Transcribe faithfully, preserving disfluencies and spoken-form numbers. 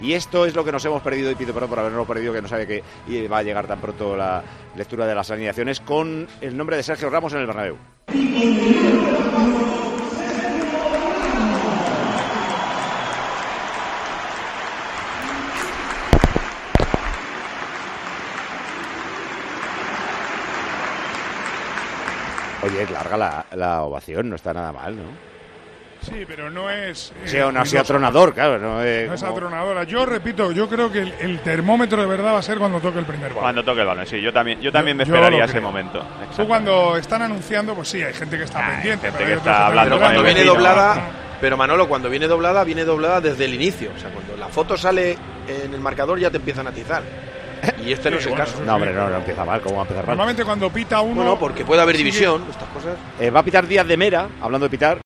Y esto es lo que nos hemos perdido, y pido perdón por habernos perdido, que no sabe que va a llegar tan pronto la lectura de las alineaciones, con el nombre de Sergio Ramos en el Bernabéu. Oye, es larga la, la ovación, no está nada mal, ¿no? Sí, pero no es... Sí, no ha sido atronador, claro. No, eh, no es como... atronadora. Yo repito, yo creo que el, el termómetro de verdad va a ser cuando toque el primer balón. Cuando toque el balón, sí. Yo también, yo también yo, me esperaría ese creo. momento. Tú cuando están anunciando, pues sí, hay gente que está ah, pendiente. Gente pero que está hablando pero cuando con el viene vecino. doblada... Pero Manolo, cuando viene doblada, viene doblada desde el inicio. O sea, cuando la foto sale en el marcador ya te empiezan a atizar. Y este sí, no es el bueno, caso. No, hombre, no, no empieza mal. ¿Cómo va a empezar mal? Normalmente cuando pita uno... Bueno, porque puede haber sigue... división, estas cosas. Eh, va a pitar Díaz de Mera, hablando de pitar.